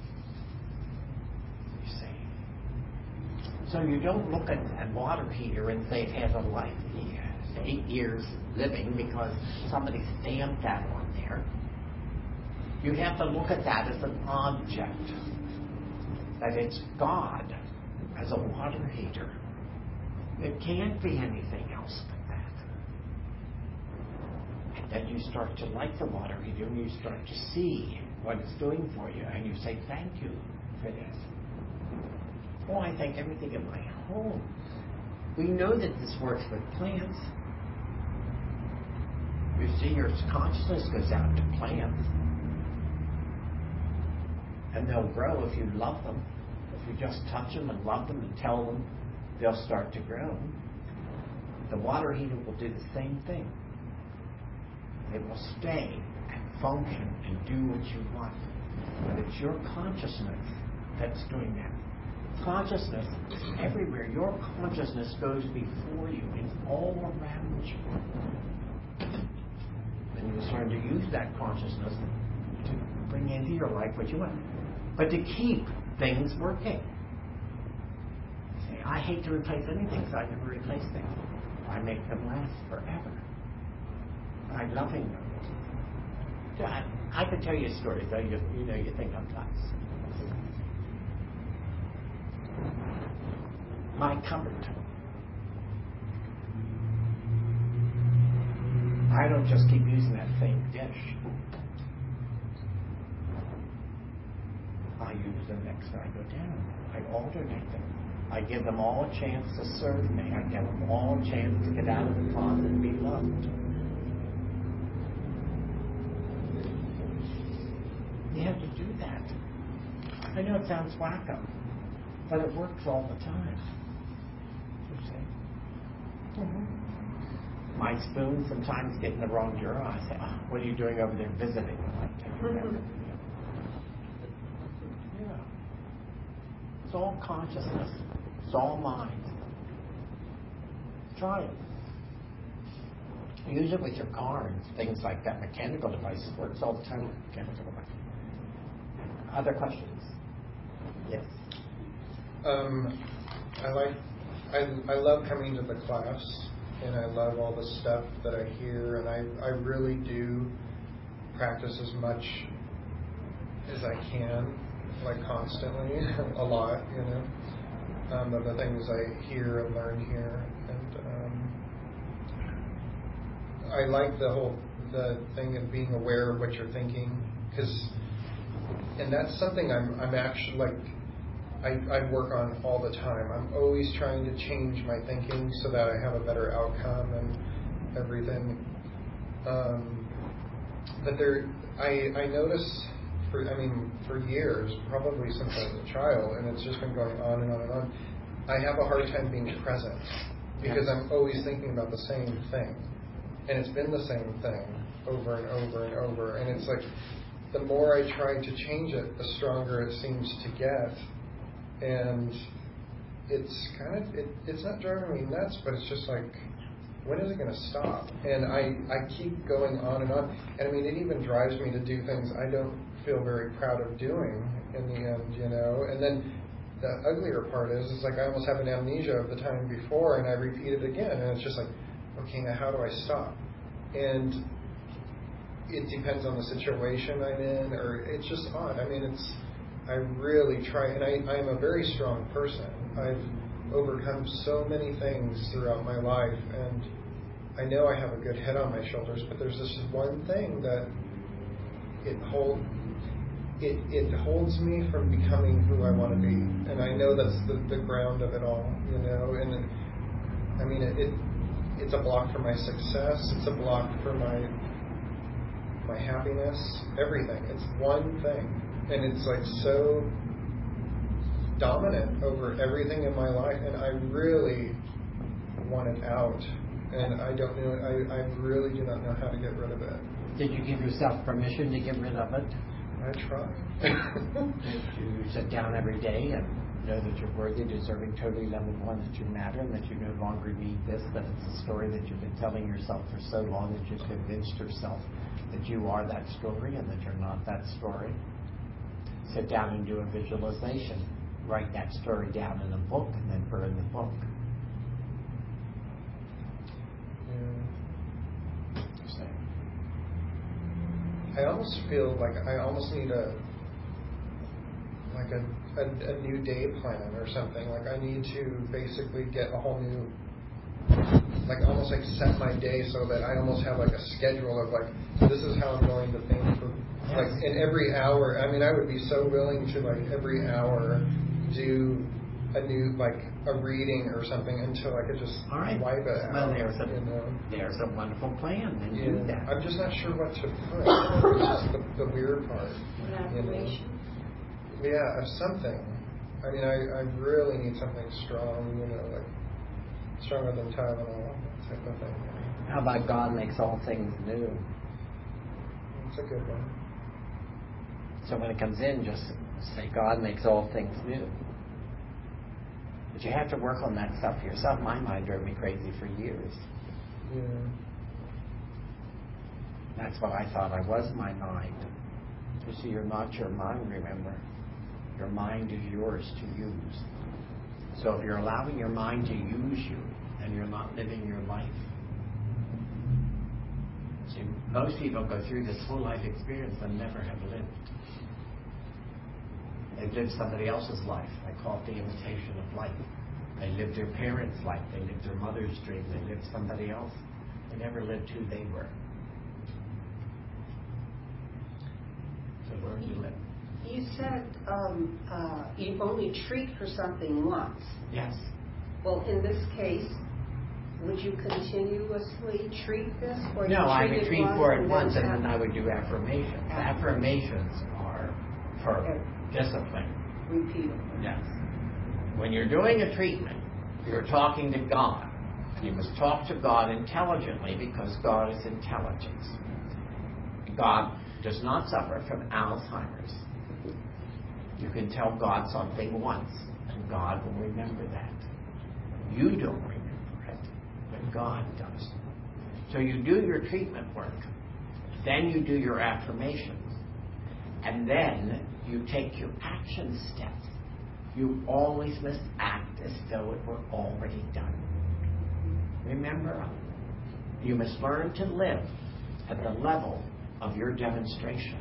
You see. So you don't look at a water heater and say it has a life, 8 years living because somebody stamped that on there. You have to look at that as an object. That it's God as a water heater. It can't be anything else than that. And then you start to like the water heater and you start to see what it's doing for you. And you say, thank you for this. Oh, I thank everything in my home. We know that this works with plants. You see, your consciousness goes out to plants. And they'll grow if you love them. If you just touch them and love them and tell them, they'll start to grow. The water heater will do the same thing. It will stay and function and do what you want. But it's your consciousness that's doing that. Consciousness is everywhere. Your consciousness goes before you. It's all around you. And you learn to use that consciousness to bring into your life what you want. But to keep things working. I hate to replace anything, so I never replace things. I make them last forever. By loving them. I could tell you stories, though you think I'm nuts. My cupboard. I don't just keep using that same dish. I use them next time I go down. I alternate them. I give them all a chance to serve me. I give them all a chance to get out of the closet and be loved. You have to do that. I know it sounds wacko, but it works all the time. You see? Mm-hmm. My spoon sometimes get in the wrong drawer. I say, oh, what are you doing over there visiting? I'm like, take your memory. Yeah. It's all consciousness. It's all mind. Try it. Use it with your car and things like that. Mechanical devices works all the time with mechanical devices. Other questions? Yes. I love coming to the class, and I love all the stuff that I hear, and I really do practice as much as I can, like constantly, a lot, of the things I hear and learn here, and I like the thing of being aware of what you're thinking, and that's something I'm actually like I work on all the time. I'm always trying to change my thinking so that I have a better outcome and everything. But I notice for years, probably since I was a child, and it's just been going on and on and on. I have a hard time being present because I'm always thinking about the same thing. And it's been the same thing over and over and over. And it's like, the more I try to change it, the stronger it seems to get. And it's it's not driving me nuts, but it's just like, when is it going to stop? And I keep going on and on. And it even drives me to do things I don't feel very proud of doing in the end, And then the uglier part is like I almost have an amnesia of the time before, and I repeat it again. And it's just like, okay, now how do I stop? And it depends on the situation I'm in, or it's just odd. I really try, and I am a very strong person. I've overcome so many things throughout my life, and I know I have a good head on my shoulders, but there's this one thing that it holds me from becoming who I want to be. And I know that's the ground of it all, and it's a block for my success. It's a block for my happiness, everything. It's one thing. And it's like so dominant over everything in my life. And I really want it out. And I don't know, I really do not know how to get rid of it. Did you give yourself permission to get rid of it? I try. Did you sit down every day and know that you're worthy, deserving, totally level one, that you matter, and that you no longer need this, that it's a story that you've been telling yourself for so long that you've convinced yourself that you are that story and that you're not that story? Sit down and do a visualization. Write that story down in a book and then burn the book. I almost feel like I almost need a new day plan or something. Like I need to basically get a whole new, almost set my day so that I almost have a schedule of this is how I'm going to think for in every hour. I would be so willing to every hour do a new a reading or something until I could just wipe it out. Well, there's a wonderful plan, and do that. I'm just not sure what to put. It's just the weird part. An affirmation? Yeah, of something. I really need something strong, stronger than Tylenol, type of thing. How about God makes all things new? It's a good one. So when it comes in, just say, God makes all things new. But you have to work on that stuff for yourself. My mind drove me crazy for years. Yeah. That's what I thought I was, my mind. You see, you're not your mind, remember. Your mind is yours to use. So if you're allowing your mind to use you, and you're not living your life. See, most people go through this whole life experience and never have lived. They've lived somebody else's life. I call it the imitation of life. They lived their parents' life. They lived their mother's dream. They lived somebody else. They never lived who they were. So learn to live. You said you only treat for something once. Yes. Well, in this case, would you continuously treat this? Or No, I would treat for it once, and then then I would do affirmations. Affirmations are for discipline. repeatedly. Yes. When you're doing a treatment, you're talking to God. You must talk to God intelligently because God is intelligence. God does not suffer from Alzheimer's. You can tell God something once, and God will remember that. You don't remember it, but God does. So you do your treatment work, then you do your affirmations, and then you take your action steps. You always must act as though it were already done. Remember, you must learn to live at the level of your demonstration.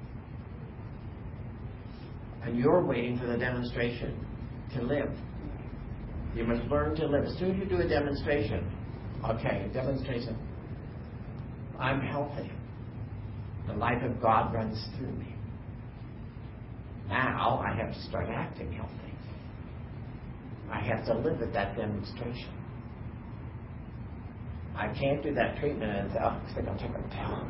And you're waiting for the demonstration to live. You must learn to live. As soon as you do a demonstration, okay, a demonstration, I'm healthy. The life of God runs through me. Now I have to start acting healthy. I have to live at that demonstration. I can't do that treatment and say, oh, I think I'll take a pill.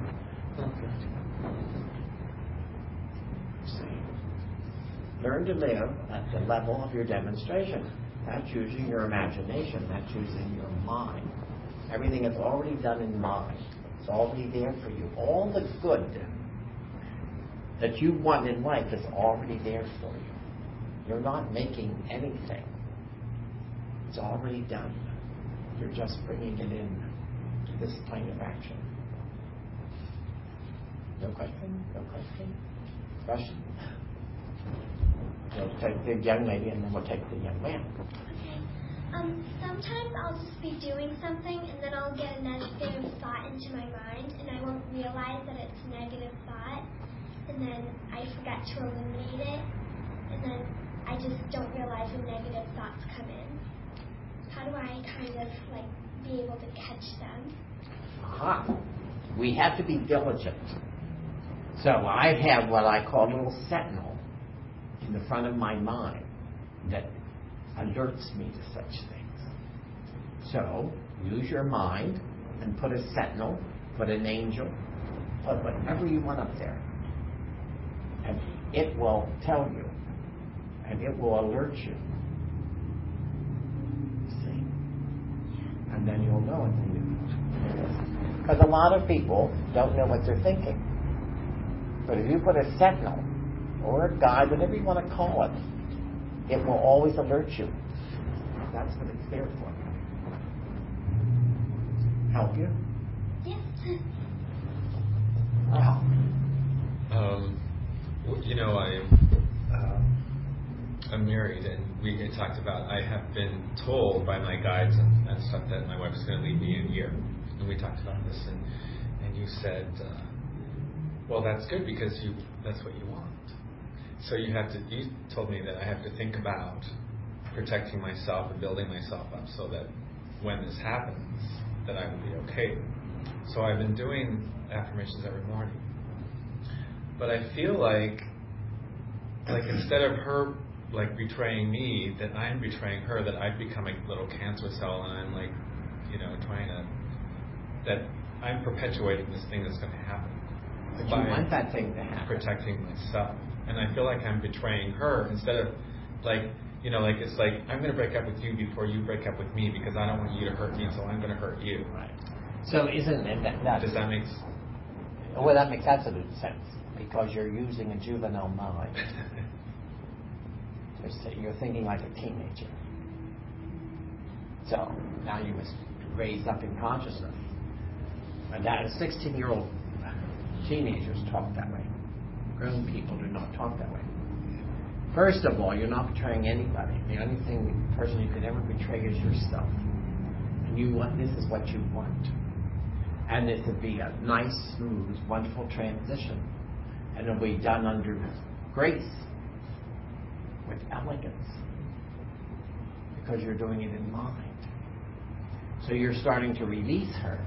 See? Learn to live at the level of your demonstration. That's using your imagination. That's using your mind. Everything is already done in mind. It's already there for you. All the good that you want in life is already there for you. You're not making anything. It's already done. You're just bringing it in to this plane of action. No question? No question? Question? We'll take the young lady and then we'll take the young man. Okay. Sometimes I'll just be doing something and then I'll get a negative thought into my mind and I won't realize that it's a negative thought and then I forget to eliminate it and then I just don't realize when negative thoughts come in. How do I kind of be able to catch them? Aha. We have to be diligent. So I have what I call a little sentinel in the front of my mind that alerts me to such things. So use your mind and put a sentinel, put an angel, put whatever you want up there. And it will tell you. And it will alert you. See? And then you'll know it. Because a lot of people don't know what they're thinking. But if you put a sentinel or a guide, whatever you want to call it, it will always alert you. That's what it's there for. Help you? Yes. Wow. I'm married, and we had talked about I have been told by my guides and stuff that my wife's going to leave me in a year. And we talked about this, and you said, well, that's good because that's what you want. So you told me that I have to think about protecting myself and building myself up so that when this happens, that I will be okay. So I've been doing affirmations every morning. But I feel like instead of her betraying me, that I'm betraying her, that I've become a little cancer cell and I'm that I'm perpetuating this thing that's going to happen. But you want that thing to happen. Protecting myself. And I feel like I'm betraying her instead of it's like I'm going to break up with you before you break up with me because I don't want you to hurt me, so I'm going to hurt you. Right. So isn't that does that make sense? Well, that makes absolute sense because you're using a juvenile mind. You're thinking like a teenager. So now you must raise up in consciousness. And that 16-year-old teenagers talk that way. Grown people do not talk that way. First of all, you're not betraying anybody. The only person you can ever betray is yourself. And this is what you want. And this would be a nice, smooth, wonderful transition. And it'll be done under grace, with elegance. Because you're doing it in mind. So you're starting to release her.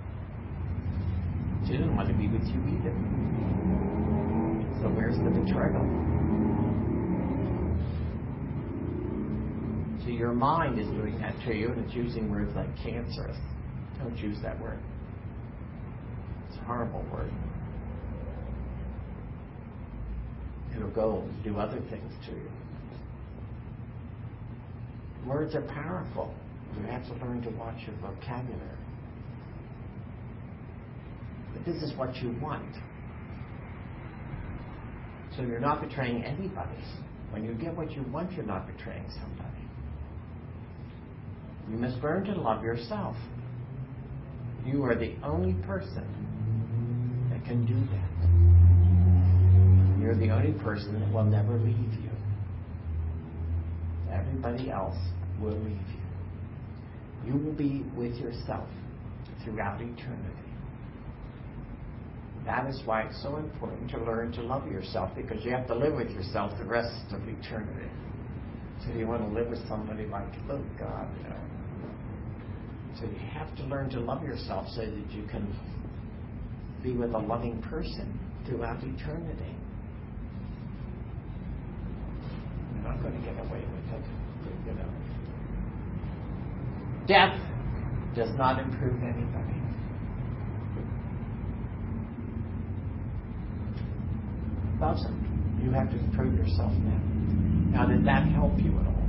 She didn't want to be with you either. So where's the betrayal? So your mind is doing that to you, and it's using words like cancerous. Don't use that word. It's a horrible word. it'll go do other things to you. Words are powerful. You have to learn to watch your vocabulary. But this is what you want. So you're not betraying anybody. When you get what you want, you're not betraying somebody. You must learn to love yourself. You are the only person that can do that. You're the only person that will never leave you. Everybody else will leave you. You will be with yourself throughout eternity. That is why it's so important to learn to love yourself, because you have to live with yourself the rest of eternity. So you want to live with somebody like, oh God, no. So you have to learn to love yourself so that you can be with a loving person throughout eternity. You're not going to get away with it, you know. Death does not improve anybody. Doesn't. You have to improve yourself now. Now, did that help you at all?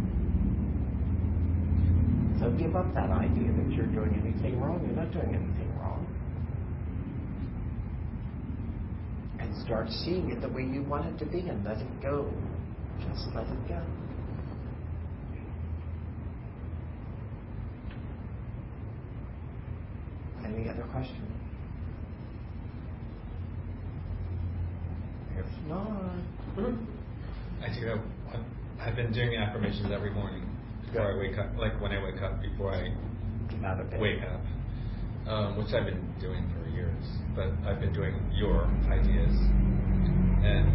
So give up that idea that you're doing anything wrong. You're not doing anything wrong. And start seeing it the way you want it to be and let it go. Just let it go. Any other questions? If not, I do have one. I've been doing affirmations every morning before I wake up, like when I wake up, before I get out of bed. Wake up, which I've been doing for years, but I've been doing your ideas. And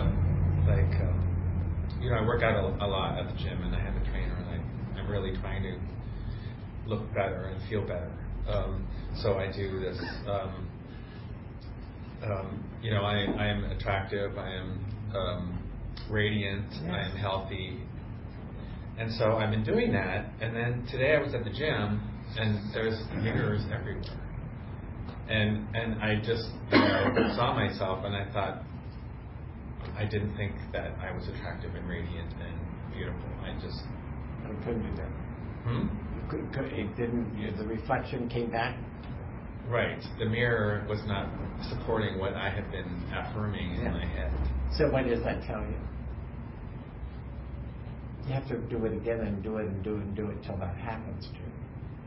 I work out a lot at the gym, and I have a trainer, and I'm really trying to look better and feel better. So I do this. I am attractive. I am radiant. Yes. I am healthy. And so I've been doing that. And then today I was at the gym, and there's mirrors everywhere. And I just saw myself, and I thought, I didn't think that I was attractive and radiant and beautiful. It couldn't be done. It didn't. The reflection came back. Right. The mirror was not supporting what I had been affirming in my head. So what does that tell you? You have to do it again and do it and do it and do it till that happens to you.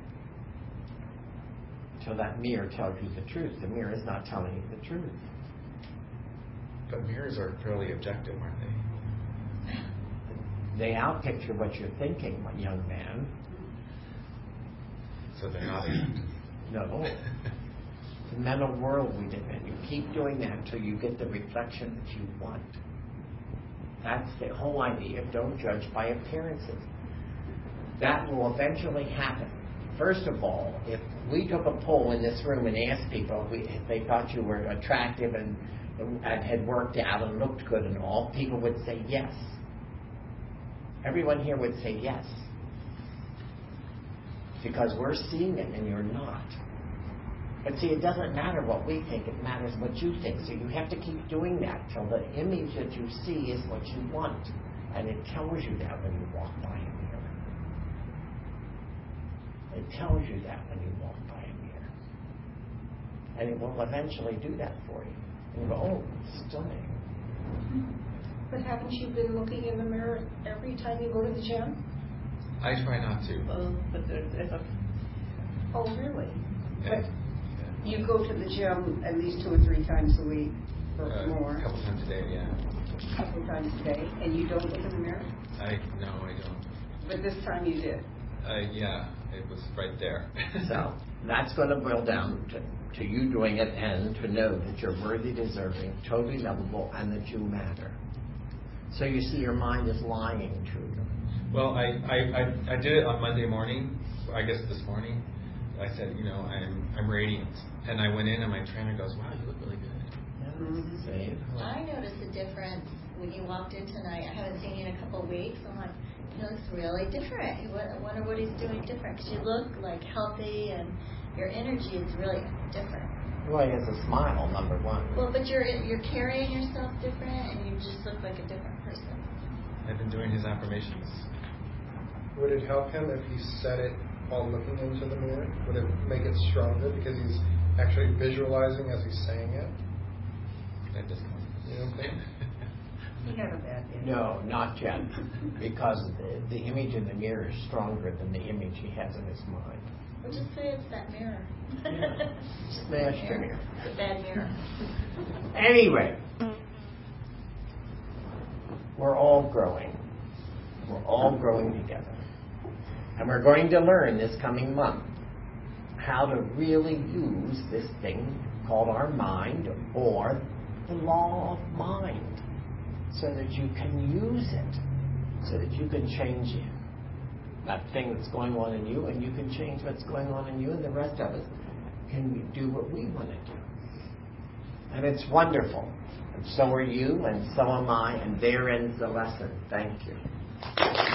Till that mirror tells you the truth. The mirror is not telling you the truth. But mirrors are fairly objective, aren't they? They outpicture what you're thinking, my young man. So they're not objective. No. The mental world we live in. You keep doing that until you get the reflection that you want. That's the whole idea of don't judge by appearances. That will eventually happen. First of all, if we took a poll in this room and asked people if they thought you were attractive and had worked out and looked good and all, people would say yes. Everyone here would say yes. Because we're seeing it and you're not. But see, it doesn't matter what we think, it matters what you think. So you have to keep doing that till the image that you see is what you want. And it tells you that when you walk by a mirror. It tells you that when you walk by a mirror. And it will eventually do that for you. And you go, oh, stunning. But haven't you been looking in the mirror every time you go to the gym? I try not to. But there's a... Oh, really? Yeah. But you go to the gym at least 2 or 3 times a week or more? A couple times a day, yeah. A couple times a day? And you don't look in the mirror? No, I don't. But this time you did? Yeah, it was right there. So that's going to boil down to you doing it and to know that you're worthy, deserving, totally lovable, and that you matter. So you see your mind is lying to you. Well, I did it on Monday morning, I guess this morning. I said, I'm radiant. And I went in and my trainer goes, wow, you look really good. I noticed a difference when you walked in tonight. I haven't seen you in a couple of weeks. I'm like, he looks really different. I wonder what he's doing different. Because you look like healthy and your energy is really different. Well, he has a smile, number one. Well, but you're carrying yourself different, and you just look like a different person. I've been doing his affirmations. Would it help him if he said it while looking into the mirror? Would it make it stronger because he's actually visualizing as he's saying it? That doesn't help. You don't think? He had a bad day. No, not yet, because the image in the mirror is stronger than the image he has in his mind. Well, just say it's that mirror. Smash the mirror. It's a bad mirror. Anyway, we're all growing. We're all growing together. And we're going to learn this coming month how to really use this thing called our mind, or the law of mind, so that you can use it, so that you can change it. That thing that's going on in you, and you can change what's going on in you, and the rest of us can do what we want to do. And it's wonderful. And so are you, and so am I, and there ends the lesson. Thank you.